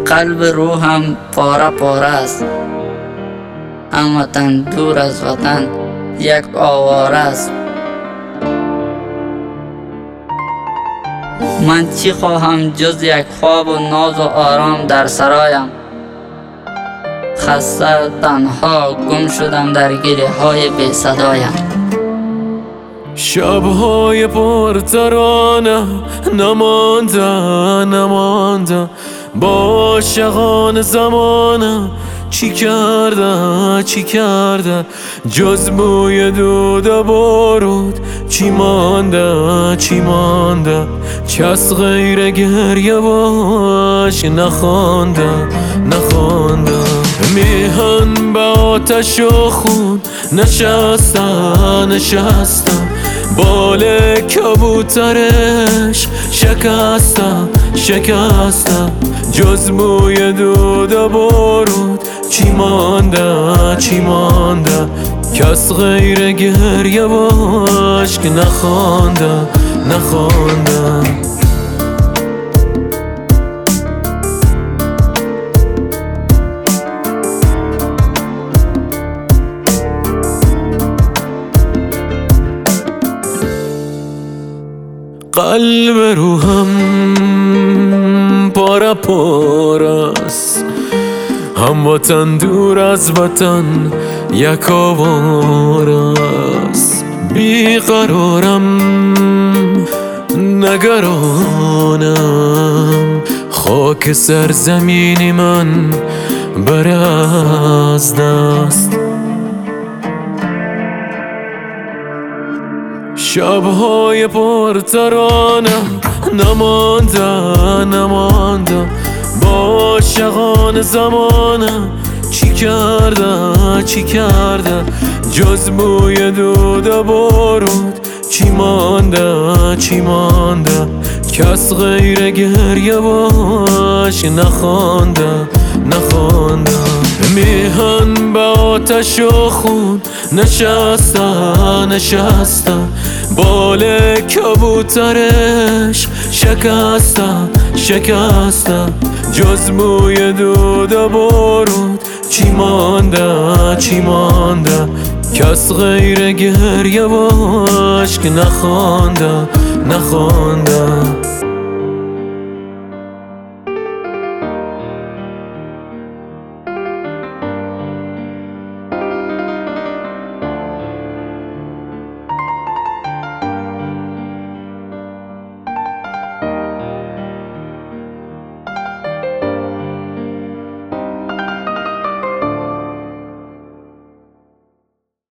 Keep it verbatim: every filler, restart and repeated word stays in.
قلب روحم پاره پاره است، هموطن دور از وطن یک آواره است. من چی خواهم جز یک خواب و ناز و آرام در سرایم؟ خسته تنها گم شدم در گله های بی صدایم. شبهای پر ترانه نمانده نمانده، با عاشقان زمانه چی کرده چی کرده، جز بوی دود و بارود چی مانده چی مانده، کس غیر گریه باش نخوانده نخوانده. میهن به آتش و خون نشسته نشسته، بال کبوترش شکسته شکسته، جز بوی دود و بارود چی مانده چی مانده، کس غیر گریه باش که نخوانده نخوانده. قلب روحم پاره پاره است، هموطن دور از وطن یک آواره است. بیقرارم نگرانم، خاک سرزمین من بره از دست. شبهای پر ترانه نمانده نمانده، با عاشقان زمانه چی کرده چی کرده، جز بوی دود و بارود چی مانده چی مانده، کس غیر گریه باش نخوانده نخوانده. میهن به آتش و خون نشسته نشسته، بال کبوترش شکسته شکسته، جز بوی دود و بارود چی مانده چی مانده، کس غیر گریه باش که نخوانده نخوانده.